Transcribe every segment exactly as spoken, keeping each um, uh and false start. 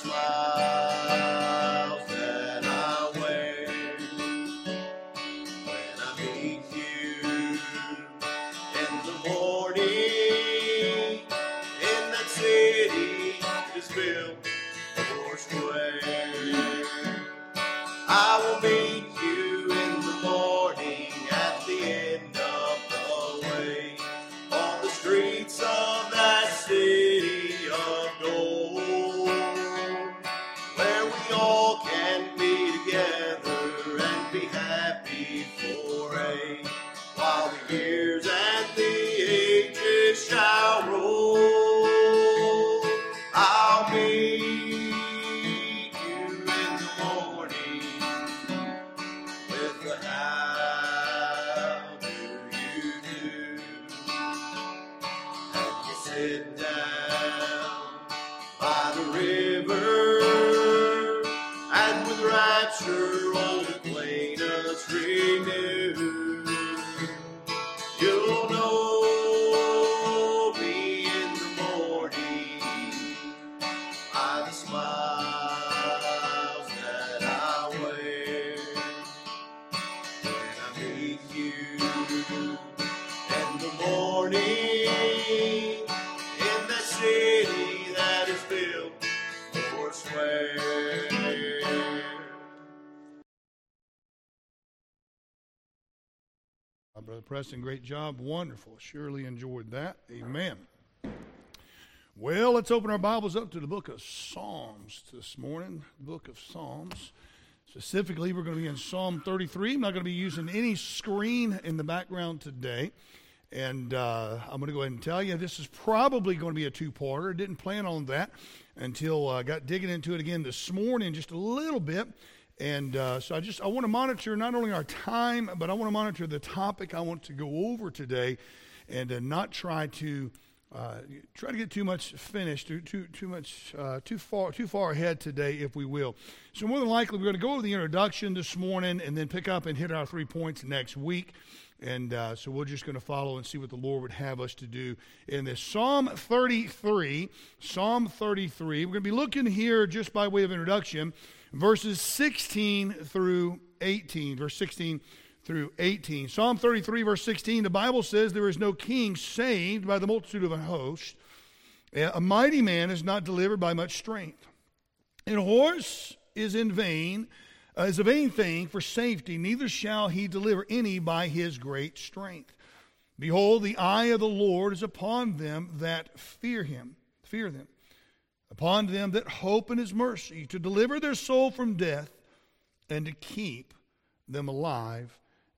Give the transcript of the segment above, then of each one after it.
smiles that I wear when I meet you in the morning in that city that is built for square. I will meet you in the morning at the end of the way on the streets of that city of gold, where we all can be together and be happy for a while the years and the ages shall roll. I'll meet you in the morning with the how do you do, and you sit down by the river and with rapture old acquaintance renew. You'll know me in the morning by the smiles that I wear when I meet you in the morning in that city that is built for square. Uh, Brother Preston, great job. Wonderful. Surely enjoyed that. Amen. Well, let's open our Bibles up to the book of Psalms this morning. Book of Psalms. Specifically, we're going to be in Psalm thirty-three. I'm not going to be using any screen in the background today. And uh, I'm going to go ahead and tell you, this is probably going to be a two-parter. Didn't plan on that until I uh, got digging into it again this morning just a little bit. And uh, so I just, I want to monitor not only our time, but I want to monitor the topic I want to go over today and uh, not try to uh, try to get too much finished, too too, too much, uh, too far too far ahead today, if we will. So more than likely, we're going to go over the introduction this morning and then pick up and hit our three points next week. And uh, so we're just going to follow and see what the Lord would have us to do in this. Psalm thirty-three, Psalm thirty-three. We're going to be looking here just by way of introduction, verses sixteen through eighteen. Verse sixteen through eighteen. Psalm thirty-three, verse sixteen, the Bible says, there is no king saved by the multitude of a host. A mighty man is not delivered by much strength. And a horse is in vain, uh, is a vain thing for safety, neither shall he deliver any by his great strength. Behold, the eye of the Lord is upon them that fear him, fear them, upon them that hope in his mercy, to deliver their soul from death and to keep them alive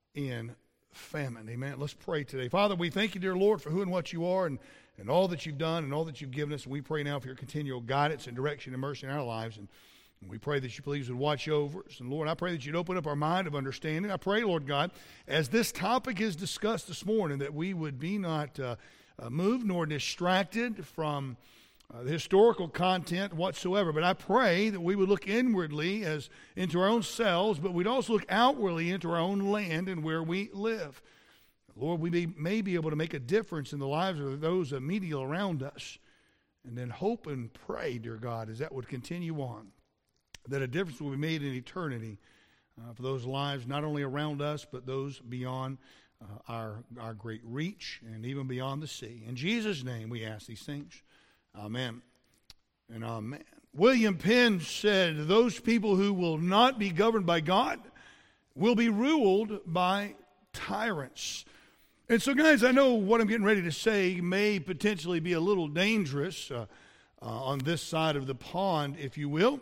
in famine. Amen. Let's pray today. Father, we thank you, dear Lord, for who and what you are and, and all that you've done and all that you've given us. And we pray now for your continual guidance and direction and mercy in our lives. And, and we pray that you please would watch over us. And Lord, I pray that you'd open up our mind of understanding. I pray, Lord God, as this topic is discussed this morning, that we would be not uh, uh, moved nor distracted from Uh, the historical content whatsoever. But I pray that we would look inwardly as into our own selves, but we'd also look outwardly into our own land and where we live. Lord, we may, may be able to make a difference in the lives of those immediately around us. And then hope and pray, dear God, as that would continue on, that a difference will be made in eternity uh, for those lives not only around us, but those beyond uh, our, our great reach and even beyond the sea. In Jesus' name we ask these things. Amen and amen. William Penn said, those people who will not be governed by God will be ruled by tyrants. And so, guys, I know what I'm getting ready to say may potentially be a little dangerous uh, uh, on this side of the pond, if you will.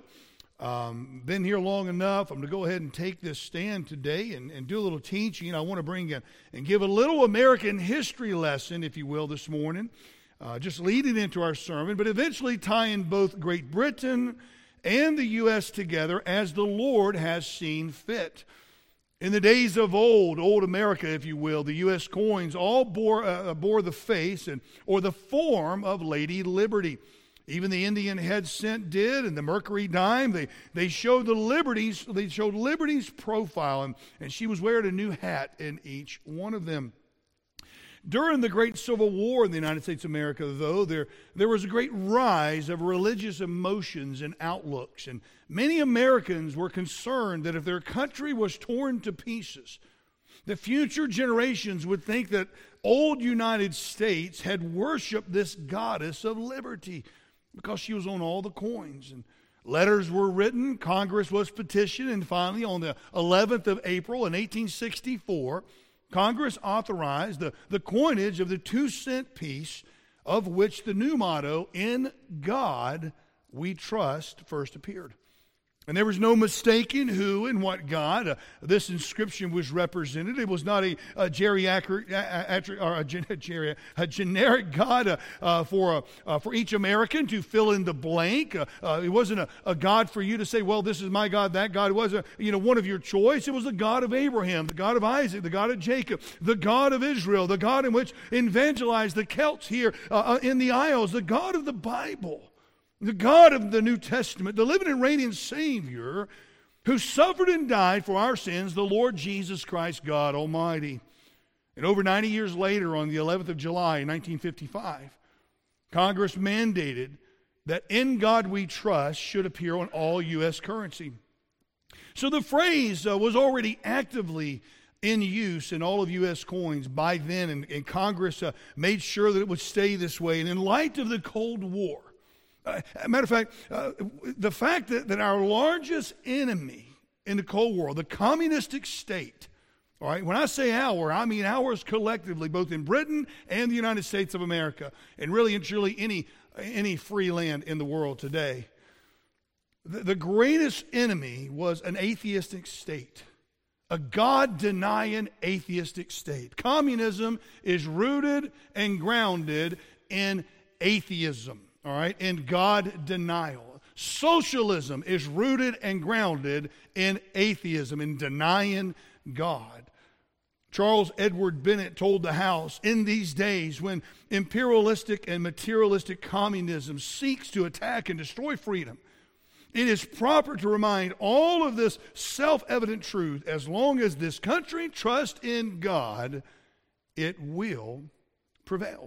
Um, been here long enough. I'm going to go ahead and take this stand today and, and do a little teaching. I want to bring in and give a little American history lesson, if you will, this morning. Uh, just leading into our sermon, but eventually tying both Great Britain and the U S together as the Lord has seen fit. In the days of old, old America, if you will, the U S coins all bore, uh, bore the face and or the form of Lady Liberty. Even the Indian head cent did, and the Mercury dime. They they showed the Liberty's they showed Liberty's profile, and, and she was wearing a new hat in each one of them. During the Great Civil War in the United States of America, though, there, there was a great rise of religious emotions and outlooks. And many Americans were concerned that if their country was torn to pieces, the future generations would think that old United States had worshiped this goddess of liberty because she was on all the coins. And letters were written, Congress was petitioned, and finally on the eleventh of April in eighteen sixty-four, Congress authorized the, the coinage of the two-cent piece, of which the new motto, "In God We Trust," first appeared. And there was no mistaking who and what God uh, this inscription was represented. It was not a, a geriatric a, or a, geri, a generic God uh, uh, for a, uh, for each American to fill in the blank. Uh, uh, it wasn't a, a God for you to say, well, this is my God, that God. It wasn't, you know, one of your choice. It was the God of Abraham, the God of Isaac, the God of Jacob, the God of Israel, the God in which evangelized the Celts here uh, in the Isles, the God of the Bible. The God of the New Testament, the living and reigning Savior, who suffered and died for our sins, the Lord Jesus Christ, God Almighty. And over ninety years later, on the eleventh of July, in nineteen fifty-five, Congress mandated that "In God We Trust" should appear on all U S currency. So the phrase uh, was already actively in use in all of U S coins by then, and, and Congress uh, made sure that it would stay this way. And in light of the Cold War, Uh, as a matter of fact, uh, the fact that, that our largest enemy in the Cold War, the communistic state, all right, when I say our, I mean ours collectively, both in Britain and the United States of America, and really and truly any, any free land in the world today. The, the greatest enemy was an atheistic state, a God-denying atheistic state. Communism is rooted and grounded in atheism. All right, in God denial. Socialism is rooted and grounded in atheism, in denying God. Charles Edward Bennett told the House, in these days when imperialistic and materialistic communism seeks to attack and destroy freedom, it is proper to remind all of this self-evident truth: as long as this country trusts in God, it will prevail.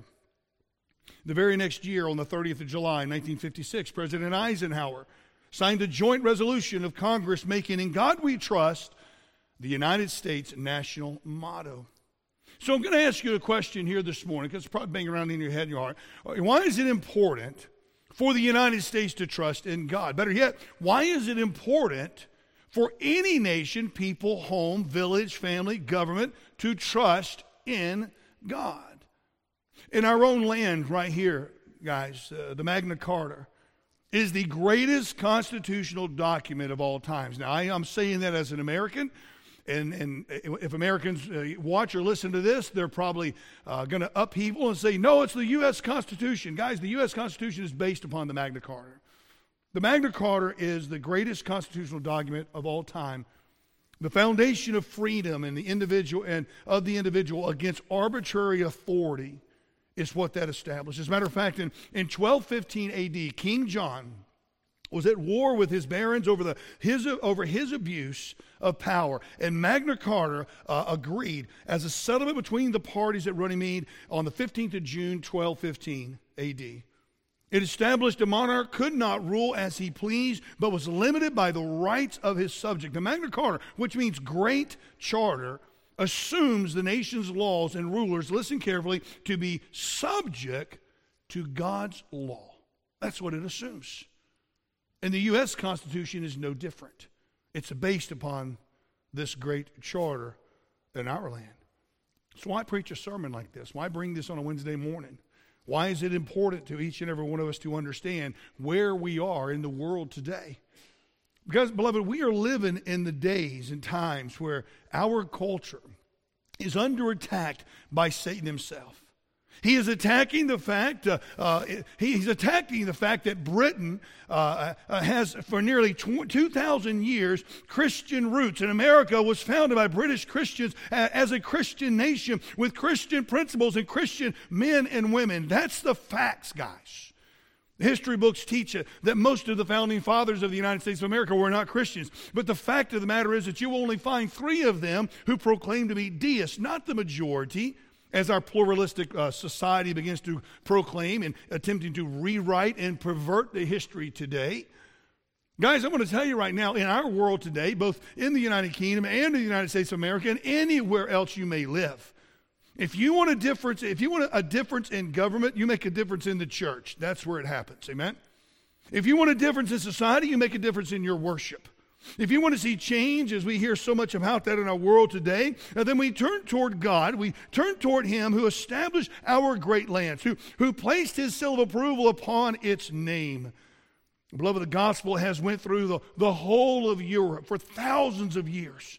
The very next year, on the thirtieth of July, nineteen fifty-six, President Eisenhower signed a joint resolution of Congress making "In God We Trust" the United States national motto. So I'm going to ask you a question here this morning, because it's probably banging around in your head and your heart. Why is it important for the United States to trust in God? Better yet, why is it important for any nation, people, home, village, family, government to trust in God? In our own land right here, guys, uh, the Magna Carta is the greatest constitutional document of all times. Now, I am saying that as an American, and, and if Americans uh, watch or listen to this, they're probably uh, going to upheaval and say, no, it's the U S Constitution. Guys, the U S Constitution is based upon the Magna Carta. The Magna Carta is the greatest constitutional document of all time. The foundation of freedom and the individual and of the individual against arbitrary authority is what that established. As a matter of fact, in, in twelve fifteen A D, King John was at war with his barons over, the, his, over his abuse of power. And Magna Carta uh, agreed as a settlement between the parties at Runnymede on the fifteenth of June, twelve fifteen A D. It established a monarch could not rule as he pleased, but was limited by the rights of his subject. The Magna Carta, which means Great Charter, assumes the nation's laws and rulers, listen carefully, to be subject to God's law. That's what it assumes. And the U S Constitution is no different. It's based upon this great charter in our land. So why preach a sermon like this? Why bring this on a Wednesday morning? Why is it important to each and every one of us to understand where we are in the world today? Because, beloved, we are living in the days and times where our culture is under attack by Satan himself. He is attacking the fact, uh, uh, he's attacking the fact that Britain uh, uh, has, for nearly two thousand years, Christian roots. And America was founded by British Christians as a Christian nation with Christian principles and Christian men and women. That's the facts, guys. History books teach it that most of the founding fathers of the United States of America were not Christians. But the fact of the matter is that you will only find three of them who proclaim to be deists, not the majority. as our pluralistic uh, society begins to proclaim and attempting to rewrite and pervert the history today. Guys, I'm going to tell you right now, in our world today, both in the United Kingdom and the United States of America and anywhere else you may live, if you want a difference, if you want a difference in government, you make a difference in the church. That's where it happens, amen? If you want a difference in society, you make a difference in your worship. If you want to see change, as we hear so much about that in our world today, then we turn toward God. We turn toward Him who established our great lands, who, who placed His seal of approval upon its name. Beloved, the gospel has went through the, the whole of Europe for thousands of years.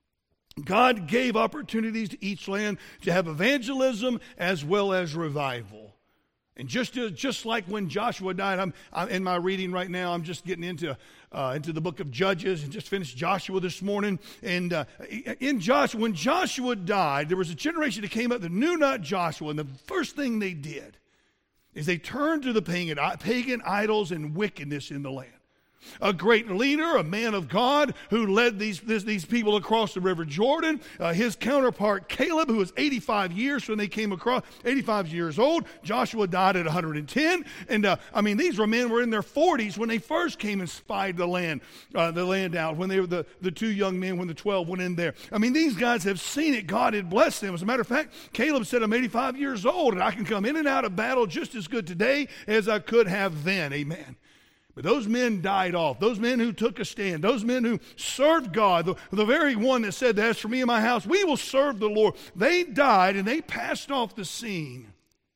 God gave opportunities to each land to have evangelism as well as revival. And just just like when Joshua died, I'm, I'm in my reading right now. I'm just getting into uh, into the book of Judges and just finished Joshua this morning. And uh, in Joshua, when Joshua died, there was a generation that came up that knew not Joshua. And the first thing they did is they turned to the pagan, pagan idols and wickedness in the land. A great leader, a man of God, who led these, this, these people across the River Jordan. Uh, his counterpart, Caleb, who was eighty-five years when they came across, eighty-five years old. Joshua died at one hundred ten. And, uh, I mean, these were men who were in their forties when they first came and spied the land, uh, the land out, when they were the, the two young men, when the twelve went in there. I mean, these guys have seen it. God had blessed them. As a matter of fact, Caleb said, I'm eighty-five years old, and I can come in and out of battle just as good today as I could have then. Amen. But those men died off. Those men who took a stand. Those men who served God. The, the very one that said, as for me and my house, we will serve the Lord. They died and they passed off the scene.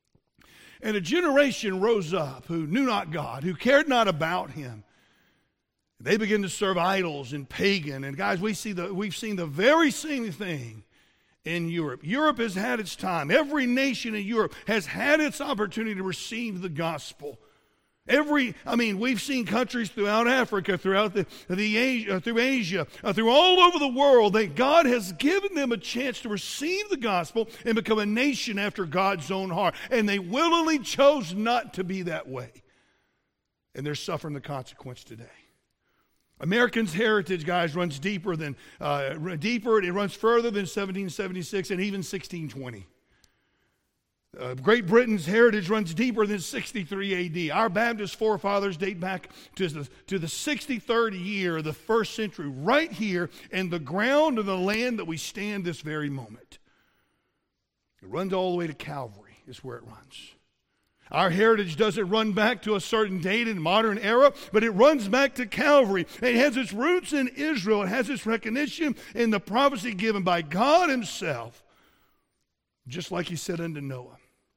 And a generation rose up who knew not God, who cared not about Him. They began to serve idols and pagan. And guys, we see the, we've seen the very same thing in Europe. Europe has had its time. Every nation in Europe has had its opportunity to receive the gospel. Every, I mean, we've seen countries throughout Africa, throughout the, the Asia, through Asia, uh, through all over the world, that God has given them a chance to receive the gospel and become a nation after God's own heart. And they willingly chose not to be that way. And they're suffering the consequence today. Americans' heritage, guys, runs deeper than, uh, deeper, and it runs further than seventeen seventy-six and even sixteen twenty. Uh, Great Britain's heritage runs deeper than sixty-three A D. Our Baptist forefathers date back to the, to the sixty-third year of the first century, right here in the ground of the land that we stand this very moment. It runs all the way to Calvary is where it runs. Our heritage doesn't run back to a certain date in modern era, but it runs back to Calvary. It has its roots in Israel. It has its recognition in the prophecy given by God Himself, just like He said unto Noah.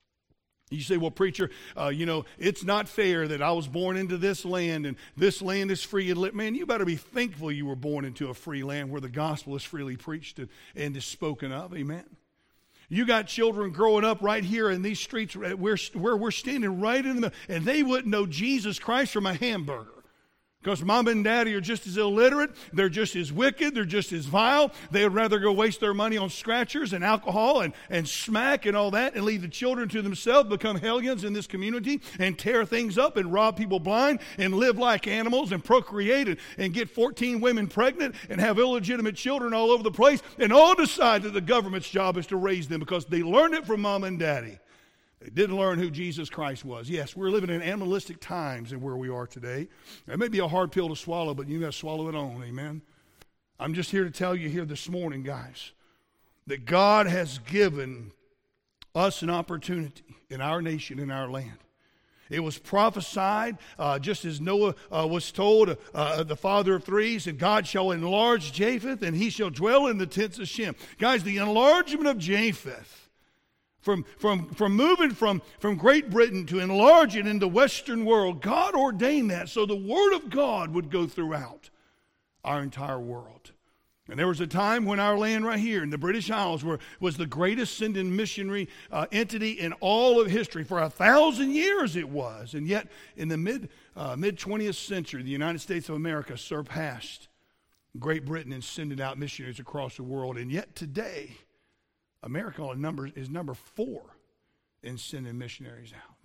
You say, well, preacher, uh, you know, it's not fair that I was born into this land and this land is free and lit. Man, you better be thankful you were born into a free land where the gospel is freely preached and, and is spoken of. Amen. You got children growing up right here in these streets where, where we're standing right in the middle, and they wouldn't know Jesus Christ from a hamburger. Because mom and daddy are just as illiterate, they're just as wicked, they're just as vile. They would rather go waste their money on scratchers and alcohol and, and smack and all that and leave the children to themselves, become hellions in this community and tear things up and rob people blind and live like animals and procreate and, and get fourteen women pregnant and have illegitimate children all over the place, and all decide that the government's job is to raise them because they learned it from mom and daddy. They didn't learn who Jesus Christ was. Yes, we're living in animalistic times in where we are today. It may be a hard pill to swallow, but you got to swallow it on, amen? I'm just here to tell you here this morning, guys, that God has given us an opportunity in our nation, in our land. It was prophesied, uh, just as Noah uh, was told, uh, the father of three, said, God shall enlarge Japheth, and he shall dwell in the tents of Shem. Guys, the enlargement of Japheth, From, from, from moving from, from Great Britain to enlarge it in the Western world, God ordained that so the Word of God would go throughout our entire world. And there was a time when our land right here in the British Isles were, was the greatest sending missionary uh, entity in all of history. For a thousand years it was. And yet in the mid, uh, mid-twentieth century, the United States of America surpassed Great Britain in sending out missionaries across the world. And yet today, America number, is number four in sending missionaries out.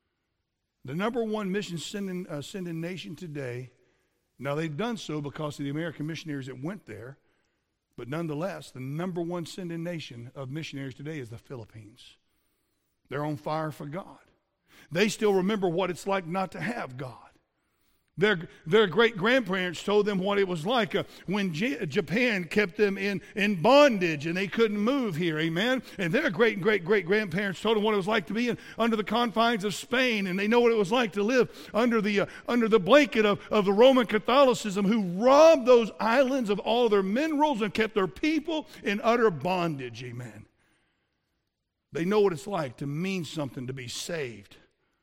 The number one mission sending, uh, sending nation today, now they've done so because of the American missionaries that went there, But nonetheless, the number one sending nation of missionaries today is the Philippines. They're on fire for God. They still remember what it's like not to have God. Their, their great-grandparents told them what it was like uh, when J- Japan kept them in, in bondage and they couldn't move here, amen? And their great-great-great-grandparents told them what it was like to be in, under the confines of Spain, and they know what it was like to live under the, uh, under the blanket of, of the Roman Catholicism, who robbed those islands of all their minerals and kept their people in utter bondage, amen? They know what it's like to mean something, to be saved,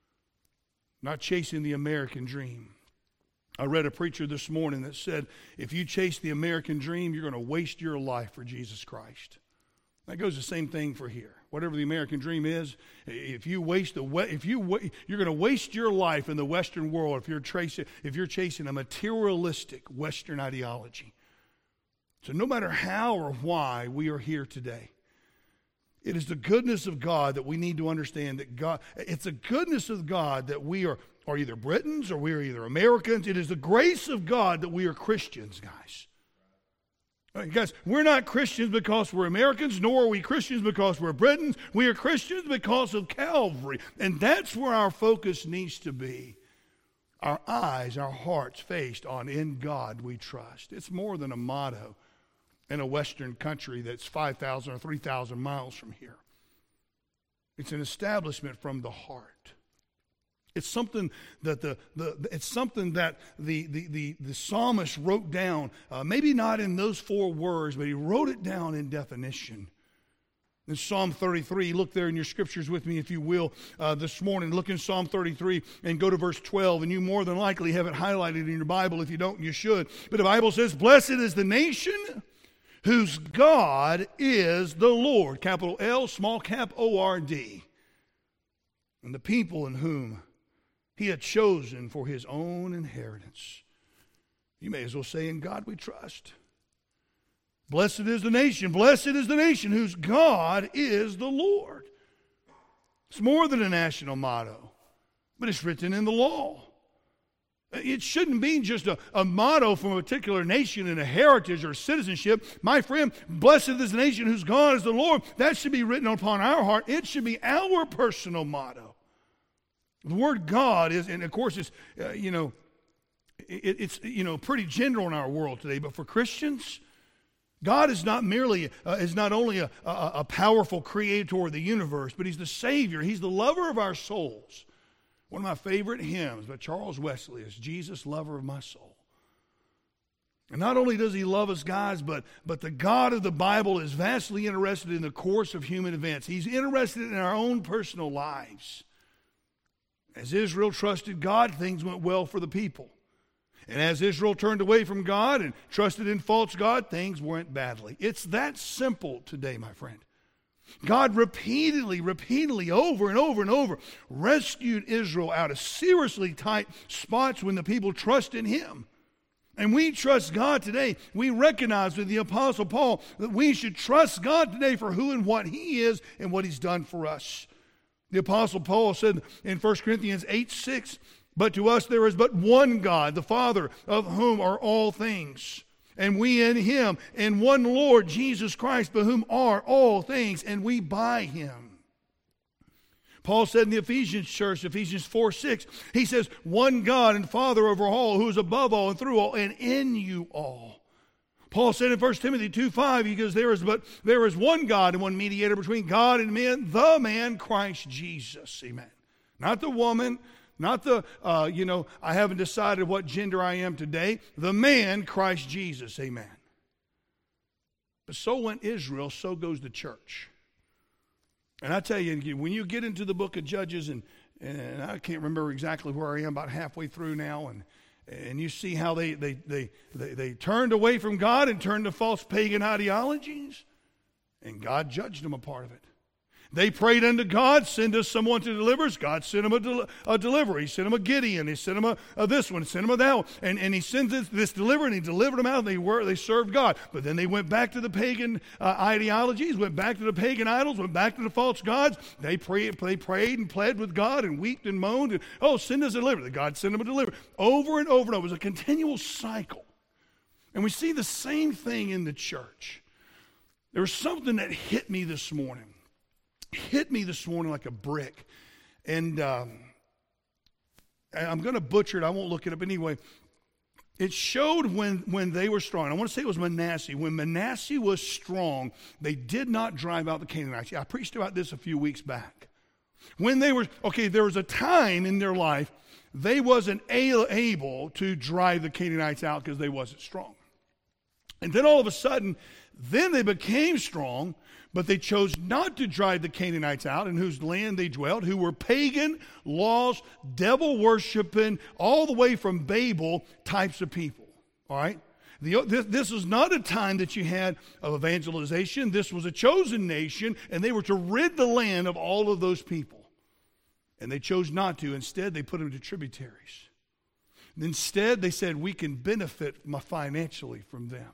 not chasing the American dream. I read a preacher this morning that said, if you chase the American dream, you're going to waste your life for Jesus Christ. That goes the same thing for here. Whatever the American dream is, if you waste the if you you're going to waste your life in the Western world if you're chasing if you're chasing a materialistic Western ideology. So no matter how or why we are here today, it is the goodness of God that we need to understand that God. It's the goodness of God that we are. Are either Britons or we are either Americans. It is the grace of God that we are Christians, guys. Right, guys, we're not Christians because we're Americans, nor are we Christians because we're Britons. We are Christians because of Calvary. And that's where our focus needs to be. Our eyes, our hearts faced on in God we trust. It's more than a motto in a Western country that's five thousand or three thousand miles from here. It's an establishment from the heart. It's something that the, the it's something that the the the, the psalmist wrote down. Uh, maybe not in those four words, but he wrote it down in definition. In Psalm thirty-three, look there in your scriptures with me, if you will, uh, this morning. Look in Psalm thirty-three and go to verse twelve, and you more than likely have it highlighted in your Bible. If you don't, you should. But the Bible says, "Blessed is the nation whose God is the Lord," capital L, small cap O R D, "and the people in whom He had chosen for His own inheritance." You may as well say, "In God we trust." Blessed is the nation, blessed is the nation whose God is the Lord. It's more than a national motto, but it's written in the law. It shouldn't be just a, a motto from a particular nation and a heritage or citizenship. My friend, blessed is the nation whose God is the Lord. That should be written upon our heart. It should be our personal motto. The word God is, and of course it's, uh, you know, it, it's, you know, pretty general in our world today. But for Christians, God is not merely, uh, is not only a, a, a powerful creator of the universe, but He's the Savior. He's the lover of our souls. One of my favorite hymns by Charles Wesley is "Jesus, Lover of My Soul." And not only does He love us, guys, but, but the God of the Bible is vastly interested in the course of human events. He's interested in our own personal lives. As Israel trusted God, things went well for the people. And as Israel turned away from God and trusted in false God, things went badly. It's that simple today, my friend. God repeatedly, repeatedly, over and over and over, rescued Israel out of seriously tight spots when the people trust in Him. And we trust God today. We recognize with the Apostle Paul that we should trust God today for who and what He is and what He's done for us. The Apostle Paul said in First Corinthians eight six, "But to us there is but one God, the Father, of whom are all things, and we in Him, and one Lord, Jesus Christ, by whom are all things, and we by Him." Paul said in the Ephesians church, Ephesians four six, he says, "One God and Father over all, who is above all and through all and in you all." Paul said in First Timothy two five, he goes, there is but there is one God and one mediator between God and men, the man Christ Jesus. Amen. Not the woman, not the, uh, you know, I haven't decided what gender I am today. The man Christ Jesus. Amen. But so went Israel, so goes the church. And I tell you, when you get into the book of Judges, and, and I can't remember exactly where I am, about halfway through now, and And you see how they, they, they, they, they turned away from God and turned to false pagan ideologies. And God judged them a part of it. They prayed unto God, "Send us someone to deliver us." God sent them a, del- a deliverer. He sent them a Gideon. He sent them a, a this one. He sent them a that one. And, and He sends this, this deliverer, and He delivered them out. And they were they served God. But then they went back to the pagan uh, ideologies, went back to the pagan idols, went back to the false gods. They prayed, they prayed and pled with God and wept and moaned. And, oh, send us a deliverer. God sent them a deliverer. Over and over and over. It was a continual cycle. And we see the same thing in the church. There was something that hit me this morning. Hit me this morning like a brick. And um, I'm going to butcher it. I won't look it up anyway. It showed when, when they were strong. I want to say it was Manasseh. When Manasseh was strong, they did not drive out the Canaanites. I preached about this a few weeks back. When they were, okay, there was a time in their life they wasn't able to drive the Canaanites out because they wasn't strong. And then all of a sudden, then they became strong, but they chose not to drive the Canaanites out in whose land they dwelt, who were pagan, lost, devil-worshiping, all the way from Babel types of people. All right? The, this, this is not a time that you had of evangelization. This was a chosen nation, and they were to rid the land of all of those people. And they chose not to. Instead, they put them to tributaries. Instead, they said, we can benefit financially from them.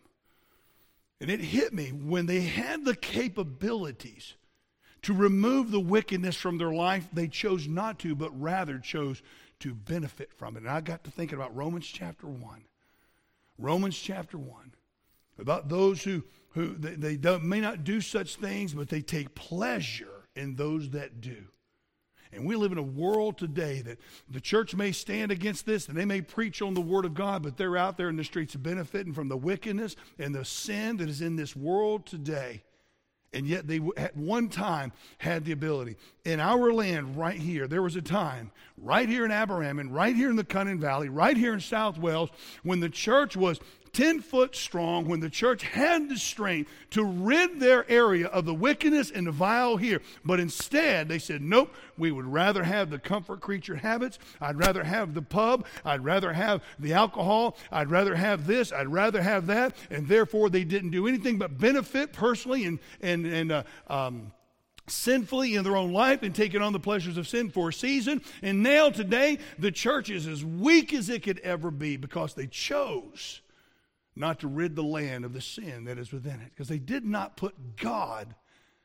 And it hit me when they had the capabilities to remove the wickedness from their life, they chose not to, but rather chose to benefit from it. And I got to thinking about Romans chapter one. Romans chapter one. About those who, who they, they don't, may not do such things, but they take pleasure in those that do. And we live in a world today that the church may stand against this and they may preach on the Word of God, but they're out there in the streets benefiting from the wickedness and the sin that is in this world today. And yet they at one time had the ability. In our land right here, there was a time right here in Aberraman, right here in the Cunning Valley, right here in South Wales, when the church was ten foot strong, when the church had the strength to rid their area of the wickedness and the vile here. But instead, they said, nope, we would rather have the comfort creature habits. I'd rather have the pub. I'd rather have the alcohol. I'd rather have this. I'd rather have that. And therefore, they didn't do anything but benefit personally and, and, and uh, um, sinfully in their own life and taking on the pleasures of sin for a season. And now today, the church is as weak as it could ever be because they chose not to rid the land of the sin that is within it, because they did not put God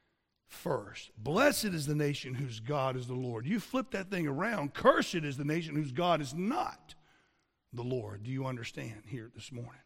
first. Blessed is the nation whose God is the Lord. You flip that thing around. Cursed is the nation whose God is not the Lord. Do you understand here this morning?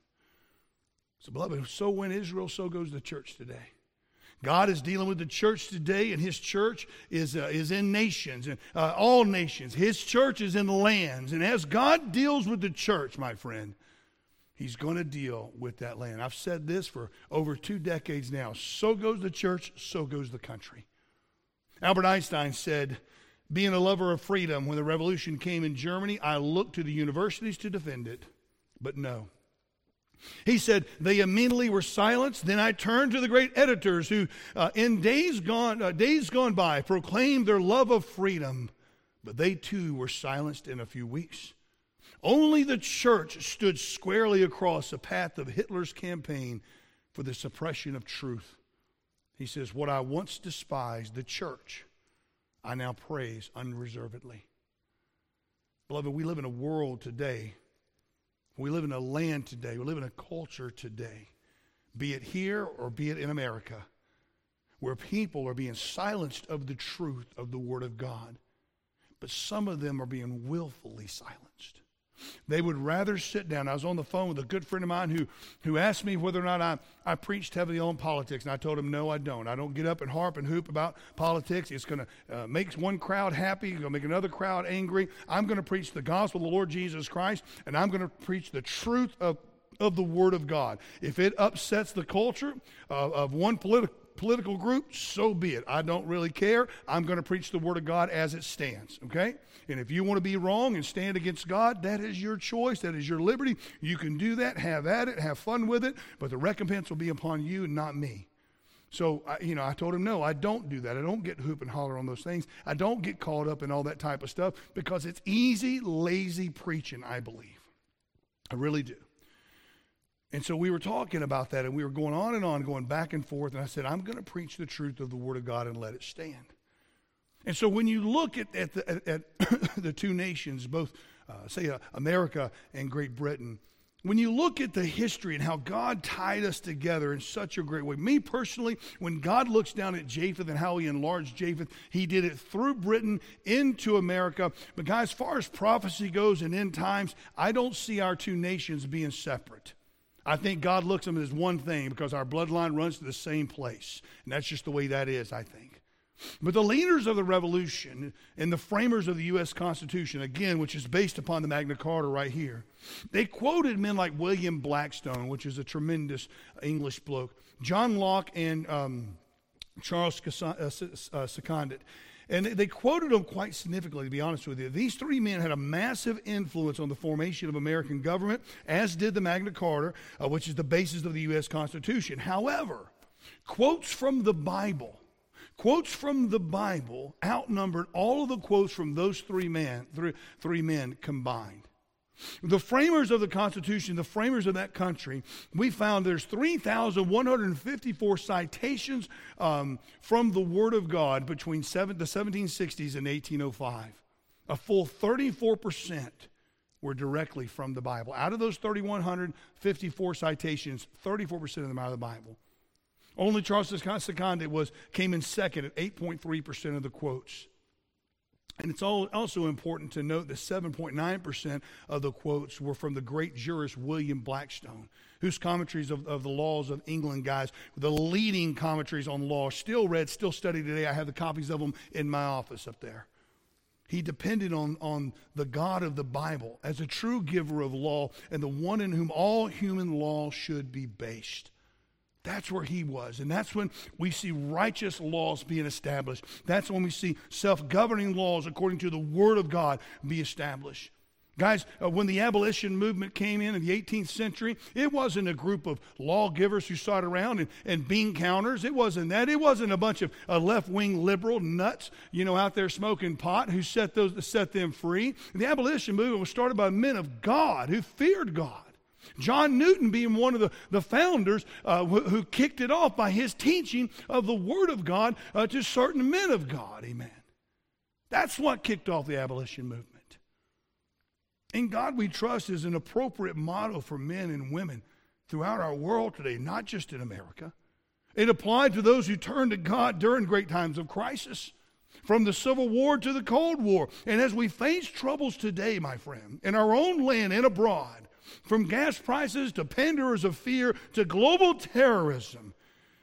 So, beloved, so went Israel, so goes the church today. God is dealing with the church today, and His church is uh, is in nations, and uh, all nations. His church is in lands. And as God deals with the church, my friend, He's going to deal with that land. I've said this for over two decades now. So goes the church, so goes the country. Albert Einstein said, being a lover of freedom, when the revolution came in Germany, I looked to the universities to defend it, but no. He said, they immediately were silenced. Then I turned to the great editors who, uh, in days gone, uh, days gone by, proclaimed their love of freedom, but they too were silenced in a few weeks. Only the church stood squarely across the path of Hitler's campaign for the suppression of truth. He says, what I once despised, the church, I now praise unreservedly. Beloved, we live in a world today. We live in a land today. We live in a culture today, be it here or be it in America, where people are being silenced of the truth of the Word of God. But some of them are being willfully silenced. They would rather sit down. I was on the phone with a good friend of mine who, who asked me whether or not I, I preached heavily on politics. And I told him, no, I don't. I don't get up and harp and hoop about politics. It's going to uh, make one crowd happy. It's going to make another crowd angry. I'm going to preach the gospel of the Lord Jesus Christ, and I'm going to preach the truth of, of the Word of God. If it upsets the culture of, of one political political group, so be it. I don't really care. I'm going to preach the Word of God as it stands, okay? And if you want to be wrong and stand against God, that is your choice. That is your liberty. You can do that. Have at it. Have fun with it. But the recompense will be upon you and not me. So, I, you know, I told him, no, I don't do that. I don't get hoop and holler on those things. I don't get caught up in all that type of stuff because it's easy, lazy preaching, I believe. I really do. And so we were talking about that, and we were going on and on, going back and forth, and I said, I'm going to preach the truth of the Word of God and let it stand. And so when you look at, at, the, at, at the two nations, both, uh, say, uh, America and Great Britain, when you look at the history and how God tied us together in such a great way, me personally, when God looks down at Japheth and how He enlarged Japheth, He did it through Britain into America. But guys, as far as prophecy goes and end times, I don't see our two nations being separate. I think God looks at them as one thing because our bloodline runs to the same place. And that's just the way that is, I think. But the leaders of the revolution and the framers of the U S Constitution, again, which is based upon the Magna Carta right here, they quoted men like William Blackstone, which is a tremendous English bloke, John Locke, and um, Charles Secundit. And they quoted them quite significantly, to be honest with you. These three men had a massive influence on the formation of American government, as did the Magna Carta, uh, which is the basis of the U S Constitution. However, quotes from the Bible, quotes from the Bible outnumbered all of the quotes from those three men, three, three men combined. The framers of the Constitution, the framers of that country, we found there's three thousand one hundred fifty-four citations um, from the Word of God between seven, the seventeen sixties and eighteen oh five. A full thirty-four percent were directly from the Bible. Out of those three thousand one hundred fifty-four citations, thirty-four percent of them out of the Bible. Only Charles Secundit was came in second at eight point three percent of the quotes. And it's all, also important to note that seven point nine percent of the quotes were from the great jurist William Blackstone, whose commentaries of, of the laws of England, guys, the leading commentaries on law, still read, still studied today. I have the copies of them in my office up there. He depended on, on the God of the Bible as a true giver of law and the one in whom all human law should be based. That's where he was. And that's when we see righteous laws being established. That's when we see self-governing laws according to the Word of God be established. Guys, uh, when the abolition movement came in in the eighteenth century, it wasn't a group of lawgivers who sat around and, and bean counters. It wasn't that. It wasn't a bunch of uh, left-wing liberal nuts, you know, out there smoking pot who set those set them free. The abolition movement was started by men of God who feared God. John Newton being one of the, the founders uh, who, who kicked it off by his teaching of the Word of God uh, to certain men of God. Amen. That's what kicked off the abolition movement. In God we trust is an appropriate motto for men and women throughout our world today, not just in America. It applied to those who turned to God during great times of crisis, from the Civil War to the Cold War. And as we face troubles today, my friend, in our own land and abroad, from gas prices to panderers of fear to global terrorism,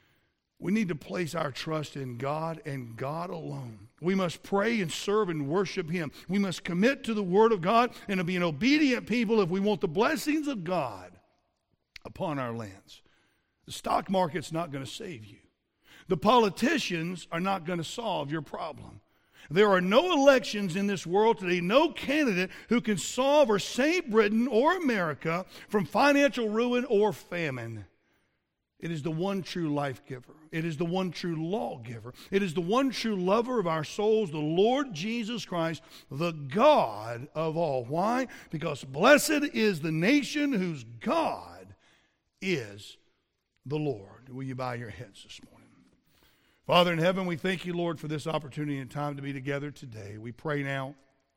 we need to place our trust in God and God alone. We must pray and serve and worship Him. We must commit to the Word of God and to be an obedient people if we want the blessings of God upon our lands. The stock market's not going to save you. The politicians are not going to solve your problem. There are no elections in this world today, no candidate who can solve or save Britain or America from financial ruin or famine. It is the one true life giver. It is the one true lawgiver. It is the one true lover of our souls, the Lord Jesus Christ, the God of all. Why? Because blessed is the nation whose God is the Lord. Will you bow your heads this morning? Father in heaven, we thank you, Lord, for this opportunity and time to be together today. We pray now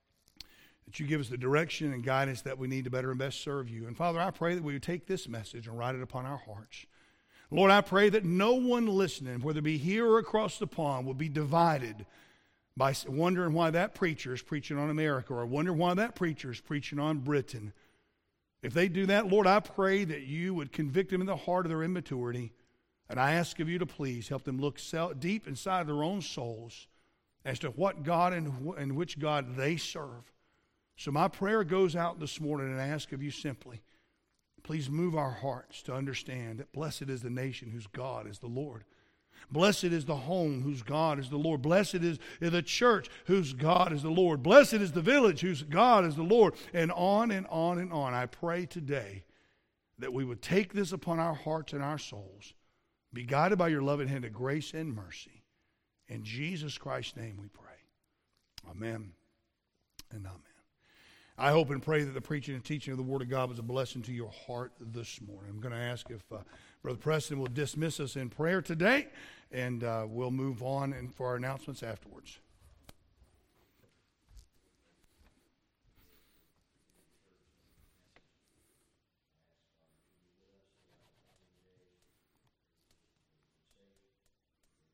that you give us the direction and guidance that we need to better and best serve you. And Father, I pray that we would take this message and write it upon our hearts. Lord, I pray that no one listening, whether it be here or across the pond, will be divided by wondering why that preacher is preaching on America or wondering why that preacher is preaching on Britain. If they do that, Lord, I pray that you would convict them in the heart of their immaturity. And I ask of you to please help them look deep inside their own souls as to what God and, and which God they serve. So my prayer goes out this morning, and I ask of you simply, please move our hearts to understand that blessed is the nation whose God is the Lord. Blessed is the home whose God is the Lord. Blessed is the church whose God is the Lord. Blessed is the village whose God is the Lord. And on and on and on. I pray today that we would take this upon our hearts and our souls, be guided by your loving hand of grace and mercy. In Jesus Christ's name we pray. Amen and amen. I hope and pray that the preaching and teaching of the Word of God was a blessing to your heart this morning. I'm going to ask if uh, Brother Preston will dismiss us in prayer today, and uh, we'll move on and for our announcements afterwards.